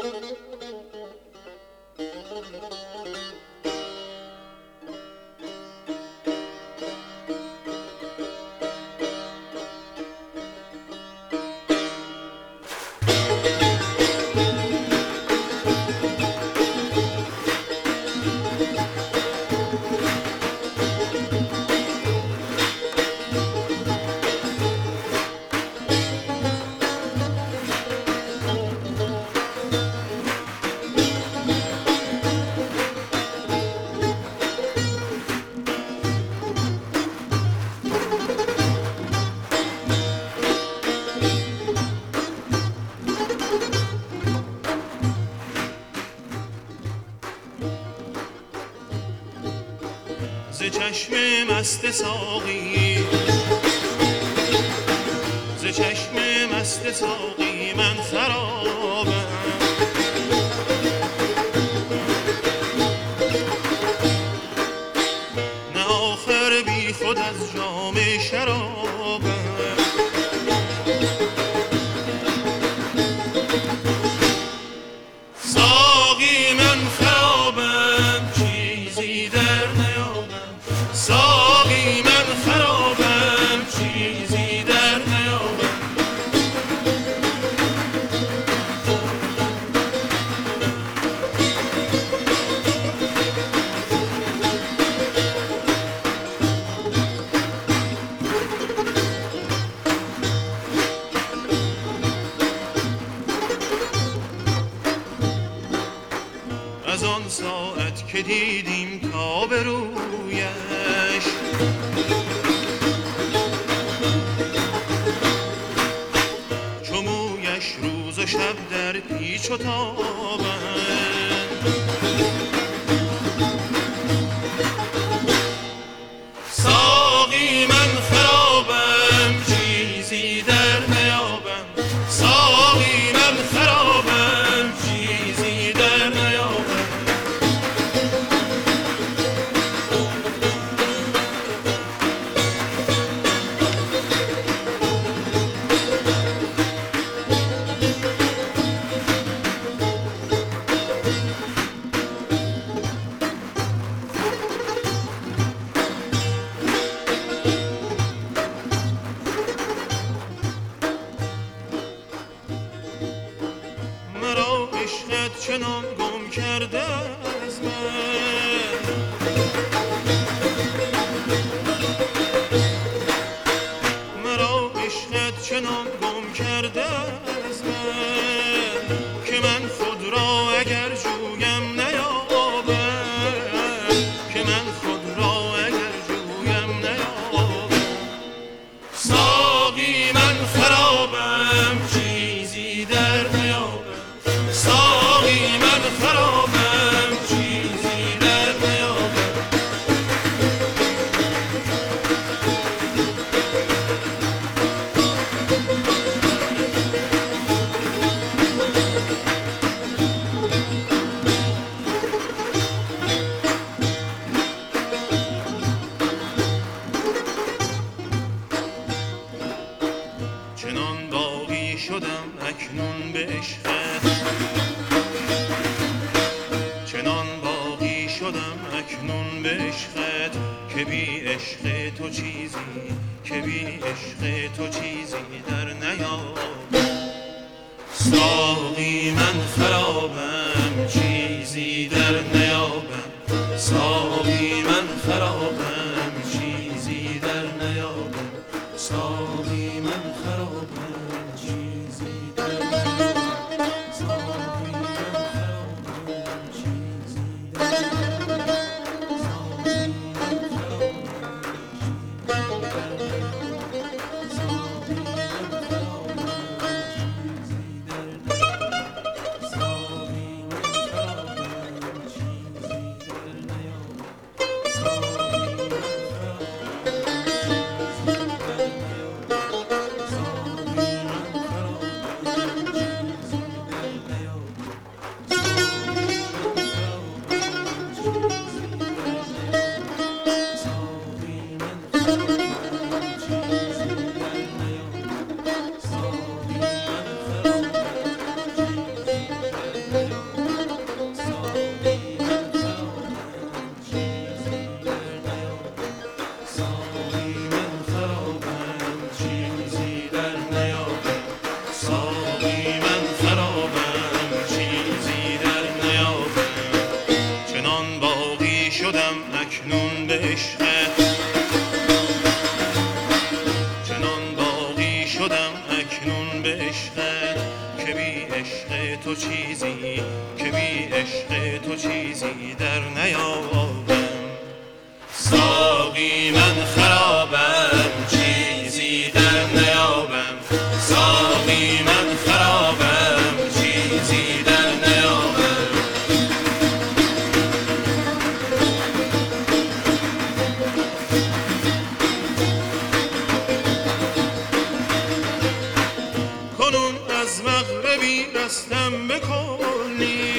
ز چشم مست ساقی، ز چشم مست ساقی من خرابم. نه آخر بی خود از جام شرابم. ساقی من خرابم، چیزی در نیابم. ساقی من خرابم، چیزی در نیابم. از آن ساعت که دیدیم تاب رویش، چو مویش روز و شب در پیچ و تابند. ساقی من خرابم، چیزی در نیابم. ساقی من خرابم، چیزی در نیابم. مرا عشقت چنان گم کرده از من، مرا عشقت چنان گم کرده از من، که من خود را اگر جویم نیابم، که من خود را اگر جویم نیابم. ساقی من خرابم، چیزی در نیابم. ساقی من خرابم، چیزی در نیابم. چنان باقی شدم اکنون به عشقت، چنان باقی شدم اکنون به عشقت، که بی عشق تو چیزی، که بی عشق تو چیزی در نیابم. ساقی من خرابم، چیزی در نیابم. ساقی من خرابم، چیزی در نیابم. ساقی من خرابم، چیزی در نیابم. ساقی من خرابم، چیزی در نیابم. ساقی من خرابم، چیزی در نیابم. ساقی من خرابم، چیزی در نیابم. ساقی من خرابم، چیزی اکنون به عشقت، چنان باقی شدم اکنون به عشقت که بی عشق تو چیزی، که بی عشق تو چیزی در نیابم. ساقی من خرابم چیزی در نیابم، ساقی من خرابم چیزی در نیابم. کنون از مغربی رستم به کلی،